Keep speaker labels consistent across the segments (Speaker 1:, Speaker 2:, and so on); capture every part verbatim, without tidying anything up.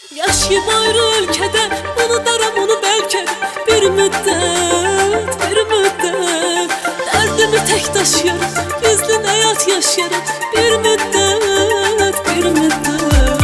Speaker 1: Yaşayım ayrı ülkede, unutarım onu belki bir müddet, bir müddet. Derdimi tek taşıyorum, gizli hayat yaşarım bir müddet, bir müddet.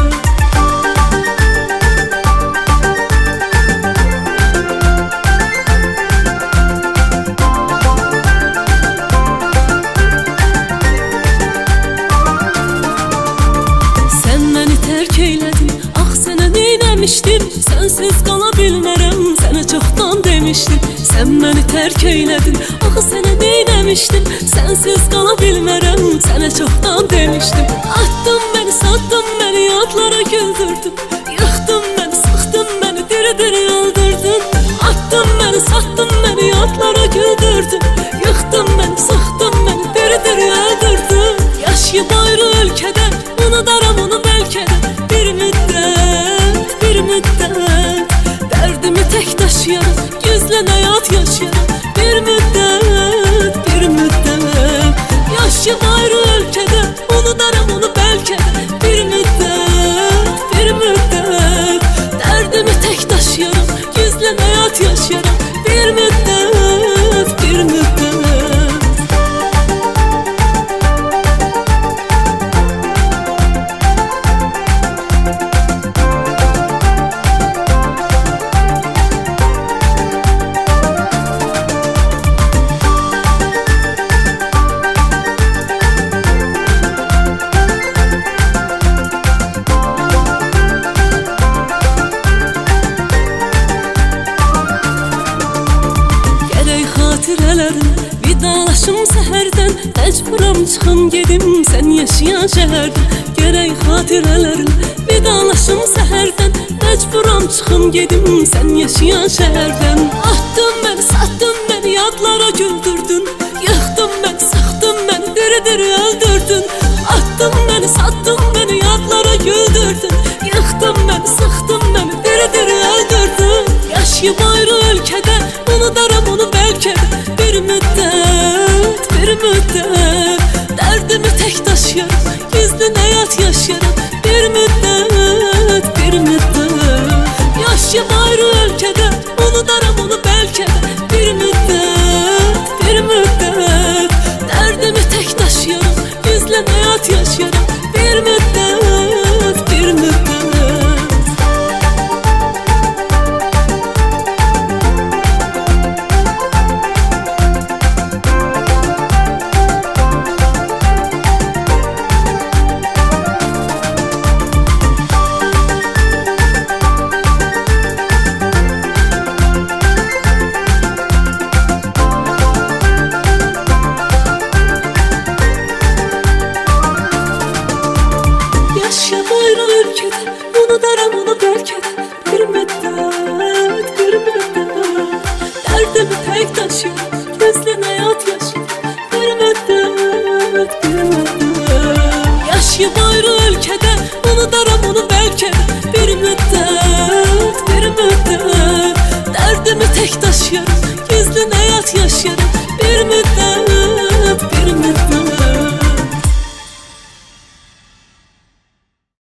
Speaker 1: Sen beni terk eyledin, ah sənə neyləmişdim? Sensiz qala bilmərəm, sənə çoxdan demişdim. Sen beni terk eyledin, ah sənə neyləmişdim? Sensiz qala bilmərəm, sənə çoxdan demişdim. Attın beni, sattın beni, yadlara güldürdün. Yıxdın beni, sıxdın beni, diri-diri öldürdün. Attın beni, sattın beni, yadlara güldürdün. Yıxdın beni, sıxdın beni, diri-diri öldürdün. Yaşayım ayrı ülkede, unutarım onu belki de bir müddet, bir müddet. Derdimi tek taşıyorum, gizli hayat yaşıyorum bir müddet, bir müddet. Yaşayım ayrı ülkede, unutarım onu belki de bir müddet, bir müddet. Derdimi tek taşıyorum, gizli hayat yaşıyorum bir müddet, bir müddet. Vidalaşım səhərdən, məcburam çıxım gedim sən yaşayan şəhərdən. Gərək xatirələrin, vidalaşım səhərdən, məcburam çıxım gedim sən yaşayan şəhərdən. Attın bəni, sattın bəni, yadlara güldürdün. Yıxdın bəni, sıxdın bəni, diri-diri öldürdün. Attın bəni, sattın bəni, yadlara güldürdün. Yıxdın bəni, sıxdın bəni, diri-diri öldürdün. Yaşayım ayrı ülkede, unutarım onu belki de bir müddet, bir müddet. Derdimi tek taşıyorum, gizli hayat yaşarım bir müddet, bir müddet. Yaşayım ayrı ülkede, unutarım onu belki de bir müddet, bir müddet. Derdimi tek taşıyorum, gizli hayat yaşarım bir müddet, bir müddet. Unutarım onu belki de bir müddet, bir müddet. Derdimi tek taşıyorum, gizli hayat yaşıyorum bir müddet, bir müddet. Yaşayım ayrı ülkede, unutarım onu belki de bir müddet, bir müddet. Derdimi tek taşıyorum, gizli hayat yaşıyorum